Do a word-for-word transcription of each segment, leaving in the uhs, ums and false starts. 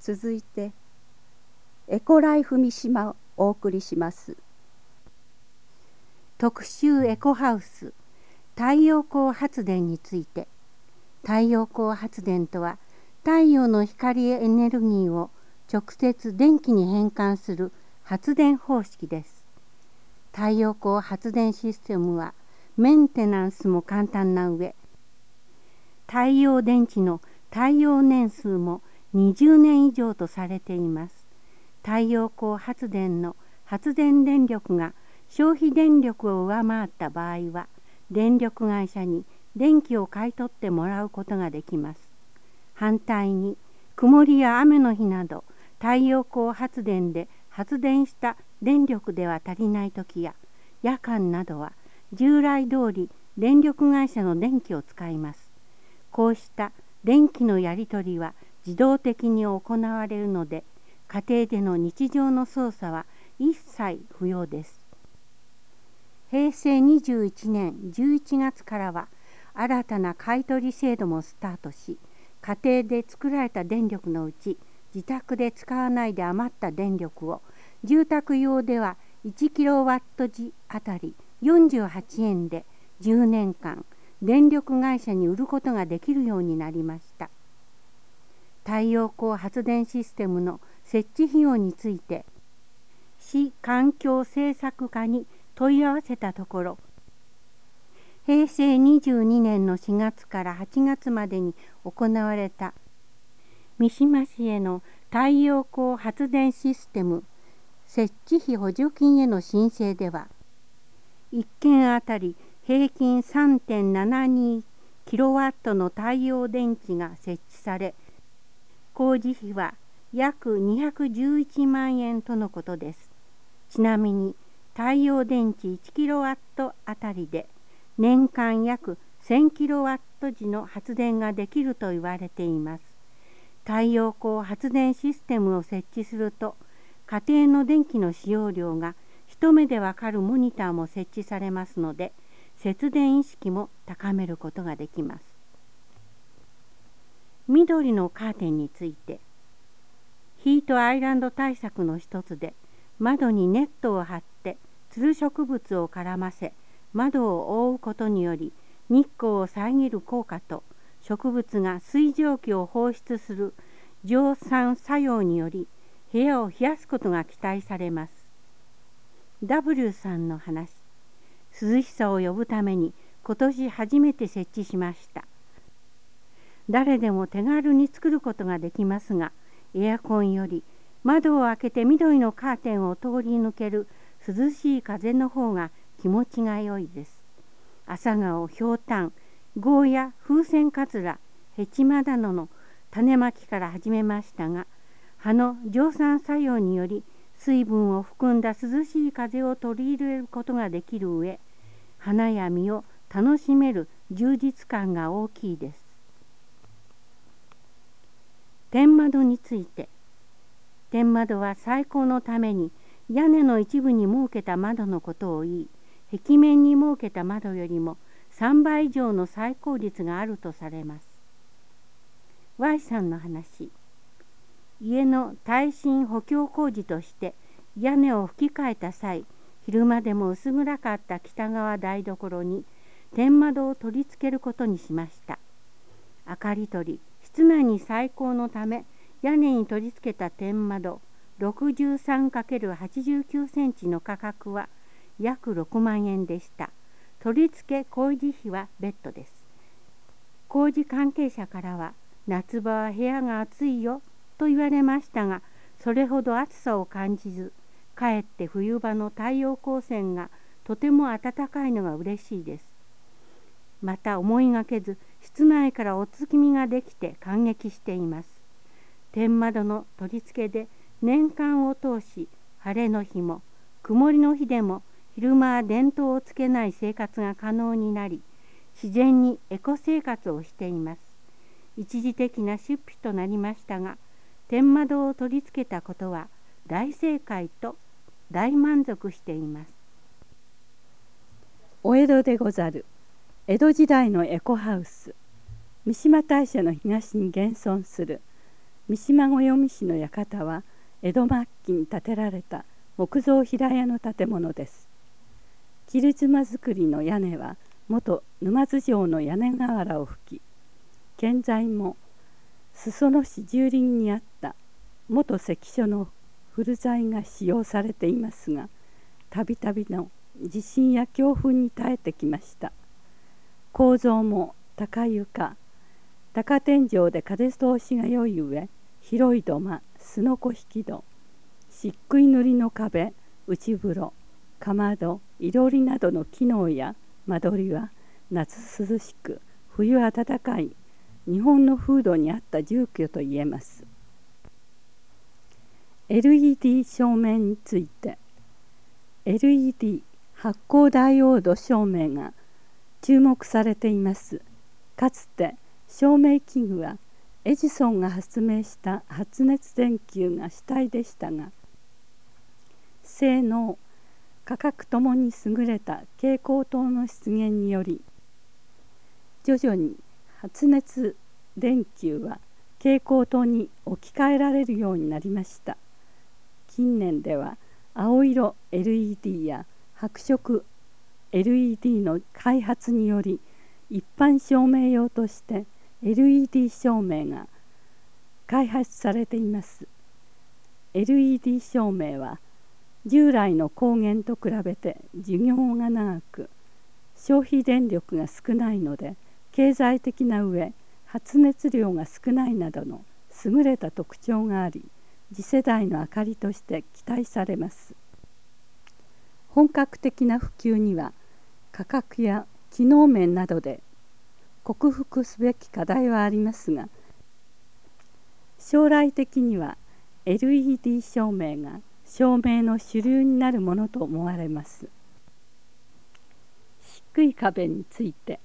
続いてエコライフ三島をお送りします。特集エコハウス太陽光発電について。太陽光発電とは太陽の光エネルギーを直接電気に変換する発電方式です。太陽光発電システムはメンテナンスも簡単な上、太陽電池の耐用年数もにじゅうねん以上とされています。太陽光発電の発電電力が消費電力を上回った場合は、電力会社に電気を買い取ってもらうことができます。反対に、曇りや雨の日など、太陽光発電で発電した電力では足りないときや、夜間などは従来通り電力会社の電気を使います。こうした電気のやり取りは自動的に行われるので、家庭での日常の操作は一切不要です。へいせいにじゅういちねんじゅういちがつからは新たな買取制度もスタートし、家庭で作られた電力のうち自宅で使わないで余った電力を住宅用ではいちキロワットじあたりよんじゅうはちえんでじゅうねんかん電力会社に売ることができるようになりました。太陽光発電システムの設置費用について市環境政策課に問い合わせたところ、へいせいにじゅうにねんのしがつからはちがつまでに行われた三島市への太陽光発電システム設置費補助金への申請では、いっけんあたり平均 さんてんななにキロワットの太陽電池が設置され、工事費は約にひゃくじゅういちまんえんとのことです。ちなみに太陽電池いちキロワットあたりで年間約せんキロワット時の発電ができると言われています。太陽光発電システムを設置すると、家庭の電気の使用量が一目でわかるモニターも設置されますので、節電意識も高めることができます。緑のカーテンについて、ヒートアイランド対策の一つで、窓にネットを張ってつる植物を絡ませ、窓を覆うことにより日光を遮る効果と、植物が水蒸気を放出する蒸散作用により部屋を冷やすことが期待されます。ダブリュー さんの話。涼しさを呼ぶために今年初めて設置しました。誰でも手軽に作ることができますが、エアコンより窓を開けて緑のカーテンを通り抜ける涼しい風の方が気持ちが良いです。朝顔、ひょうたん、ゴーヤ、風船かつら、ヘチマなどの種まきから始めましたが、葉の蒸散作用により水分を含んだ涼しい風を取り入れることができる上、花や実を楽しめる充実感が大きいです。天窓について。天窓は採光のために屋根の一部に設けた窓のことを言い、壁面に設けた窓よりもさんばい以上の採光率があるとされます。Y さんの話。家の耐震補強工事として屋根を吹き替えた際、昼間でも薄暗かった北側台所に天窓を取り付けることにしました。明かり取り、室内に採光のため屋根に取り付けた天窓 ろくじゅうさんかけるはちじゅうきゅうセンチの価格は約ろくまんえんでした。取り付け工事費は別途です。工事関係者からは、夏場は部屋が暑いよと言われましたが、それほど暑さを感じず、かえって冬場の太陽光線がとても暖かいのが嬉しいです。また思いがけず、室内からお月見ができて感激しています。天窓の取り付けで年間を通し、晴れの日も曇りの日でも昼間は電灯をつけない生活が可能になり、自然にエコ生活をしています。一時的な出費となりましたが、天窓を取り付けたことは大正解と大満足しています。 お江戸でござる。江戸時代のエコハウス。三島大社の東に現存する三島五読市の館は江戸末期に建てられた木造平屋の建物です。切妻造りの屋根は元沼津城の屋根瓦を吹き、現在も裾野市住林にあった元関所の古材が使用されていますが、たびたびの地震や強風に耐えてきました。構造も高床、高天井で風通しが良い上、広い土間、すのこ引き戸、漆喰塗りの壁、内風呂、かまど、いろりなどの機能や間取りは夏涼しく冬暖かい日本の風土に合った住居といえます。エルイーディー 照明について、エルイーディー 発光ダイオード照明が注目されています。かつて照明器具はエジソンが発明した発熱電球が主体でしたが、性能、価格ともに優れた蛍光灯の出現により、徐々に発熱電球は蛍光灯に置き換えられるようになりました。近年では青色 エルイーディー や白色 エルイーディー の開発により、一般照明用として エルイーディー 照明が開発されています。エルイーディー 照明は従来の光源と比べて寿命が長く、消費電力が少ないので経済的な上、発熱量が少ないなどの優れた特徴があり、次世代の明かりとして期待されます。本格的な普及には価格や機能面などで克服すべき課題はありますが、将来的には エルイーディー 照明が照明の主流になるものと思われます。漆喰壁について、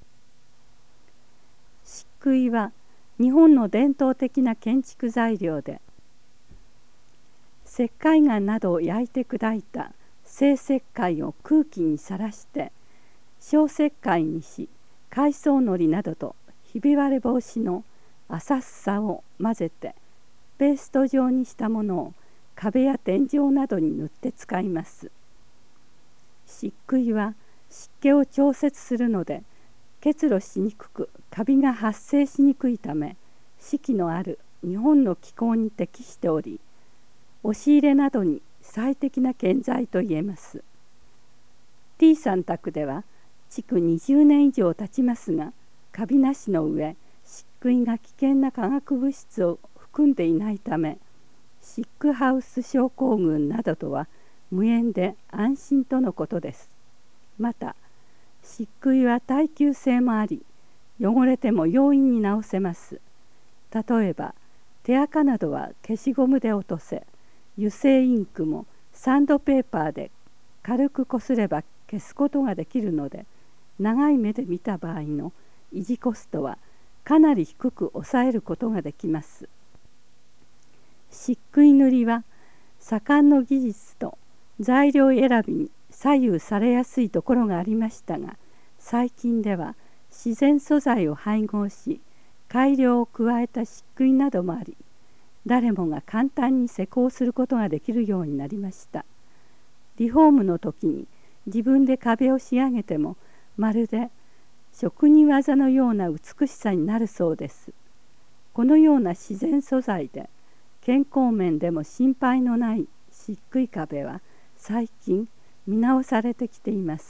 漆喰は日本の伝統的な建築材料で、石灰岩などを焼いて砕いた生石灰を空気にさらして小石灰にし、海藻のりなどとひび割れ防止の浅さを混ぜてペースト状にしたものを壁や天井などに塗って使います。漆喰は湿気を調節するので結露しにくく、カビが発生しにくいため、四季のある日本の気候に適しており、押し入れなどに最適な建材といえます。 T さん宅では築にじゅうねん以上経ちますが、カビなしの上、漆喰が危険な化学物質を含んでいないため、シックハウス症候群などとは無縁で安心とのことです。また漆喰は耐久性もあり、汚れても容易に直せます。例えば手垢などは消しゴムで落とせ、油性インクもサンドペーパーで軽くこすれば消すことができるので、長い目で見た場合の維持コストはかなり低く抑えることができます。漆喰塗りは盛んの技術と材料選びに左右されやすいところがありましたが、最近では自然素材を配合し改良を加えた漆喰などもあり、誰もが簡単に施工することができるようになりました。リフォームの時に自分で壁を仕上げてもまるで職人技のような美しさになるそうです。このような自然素材で健康面でも心配のない漆喰壁は最近見直されてきています。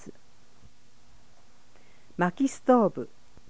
薪ストーブ。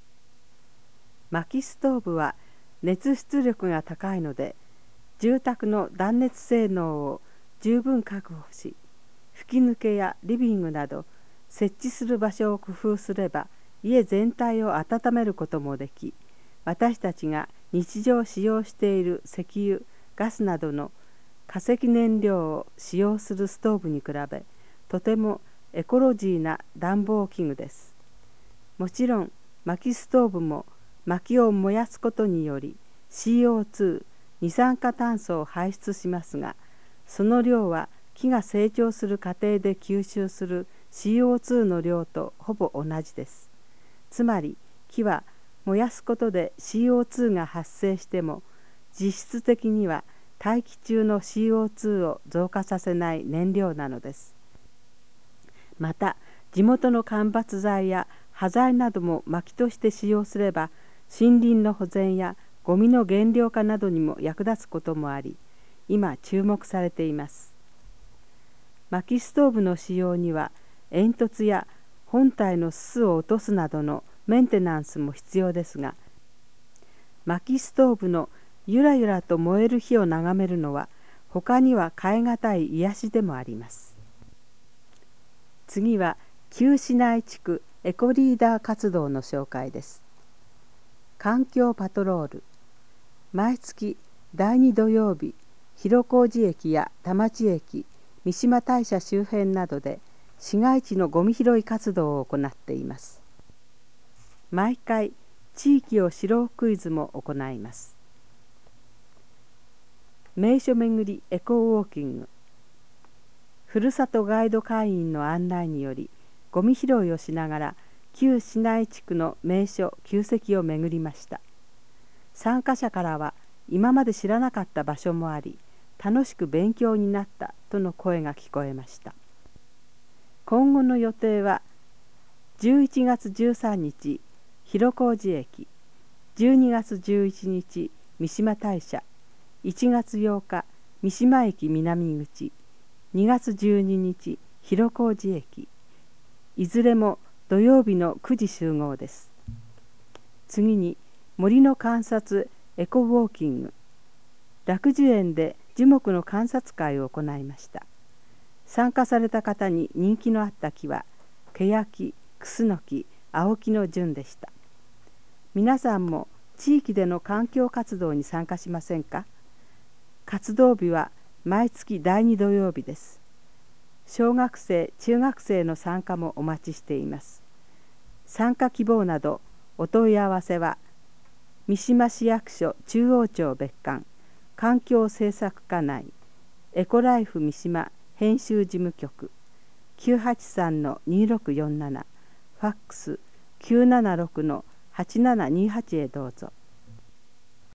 薪ストーブは熱出力が高いので、住宅の断熱性能を十分確保し、吹き抜けやリビングなど設置する場所を工夫すれば家全体を温めることもでき、私たちが日常使用している石油、ガスなどの化石燃料を使用するストーブに比べ、とてもエコロジーな暖房器具です。もちろん薪ストーブも薪を燃やすことにより シーオーツー、二酸化炭素を排出しますが、その量は木が成長する過程で吸収する シーオーツー の量とほぼ同じです。つまり木は燃やすことで シーオーツー が発生しても実質的には大気中の シーオーツー を増加させない燃料なのです。また地元の間伐材や端材なども薪として使用すれば、森林の保全やゴミの減量化などにも役立つこともあり、今注目されています。薪ストーブの使用には煙突や本体のすすを落とすなどのメンテナンスも必要ですが、薪ストーブのゆらゆらと燃える火を眺めるのは他には代え難い癒しでもあります。次は旧市内地区エコリーダー活動の紹介です。環境パトロール。毎月だいに土曜日、広小路駅や田町駅、三島大社周辺などで市街地のゴミ拾い活動を行っています。毎回地域を知ろうクイズも行います。名所巡りエコウォーキング。ふるさとガイド会員の案内によりゴミ拾いをしながら旧市内地区の名所旧跡を巡りました。参加者からは今まで知らなかった場所もあり、楽しく勉強になったとの声が聞こえました。今後の予定はじゅういちがつじゅうさんにち広小路駅、じゅうにがつじゅういちにち三島大社、いちがつようか三島駅南口、にがつじゅうににち広小路駅、いずれも土曜日のくじ集合です。次に森の観察エコウォーキング。楽寿園で樹木の観察会を行いました。参加された方に人気のあった木はケヤキ、クスノキ、青木の順でした。皆さんも地域での環境活動に参加しませんか？活動日は毎月だいに土曜日です。小学生、中学生の参加もお待ちしています。参加希望などお問い合わせは三島市役所中央庁別館環境政策課内エコライフ三島編集事務局 きゅうはちさんのにろくよんなな ファックス きゅうななろくのはちななにはちへどうぞ。